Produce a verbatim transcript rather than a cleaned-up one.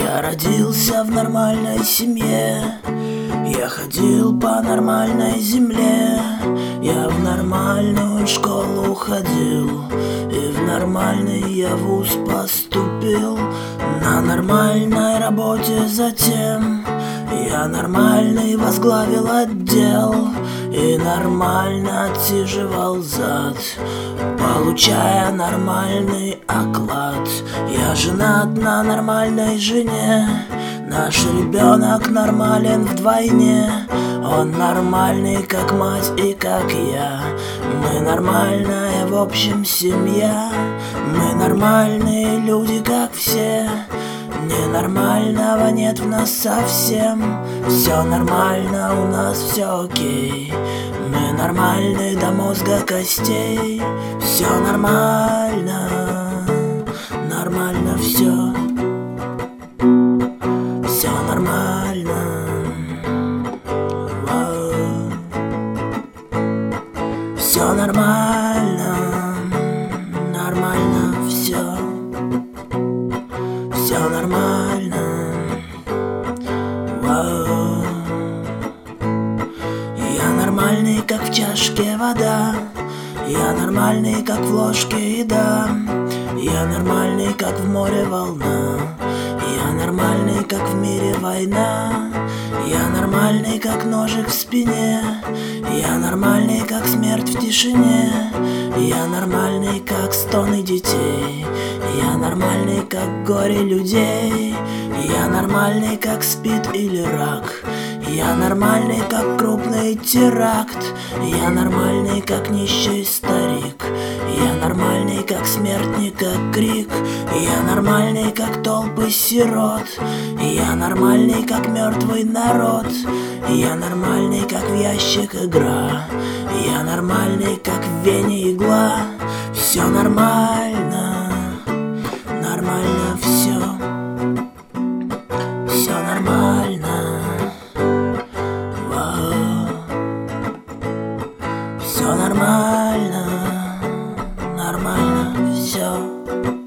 Я родился в нормальной семье, я ходил по нормальной земле. Я в нормальную школу ходил, и в нормальный я вуз поступил. На нормальной работе затем я нормальный возглавил отдел и нормально отсиживал зад, получая нормальный оклад. Я женат на нормальной жене, наш ребенок нормален вдвойне. Он нормальный, как мать и как я. Мы нормальная, в общем, семья. Мы нормальные люди, как все. Ненормального нет в нас совсем. Все нормально, у нас все окей. Мы нормальны до мозга костей. Все нормально, нормально все. Все нормально. Все нормально, нормально все. Все нормально. Воу. Я нормальный, как в чашке вода. Я нормальный, как в ложке еда. Я нормальный, как в море волна. Я нормальный, как в мире война. Я нормальный, как ножик в спине. Я нормальный, как смерть в тишине. Я нормальный, как стоны детей. Я нормальный, как горе людей. Я нормальный, как спид или рак. Я нормальный, как крупный теракт. Я нормальный, как нищий старик. Я нормальный, как смертник, как крик. Я нормальный, как толпы сирот. Я нормальный, как мертвый народ. Я нормальный, как в ящик игра. Я нормальный, как в вене игла. Все нормально, нормально все. Все нормально. Воу. Все нормально, нормально все.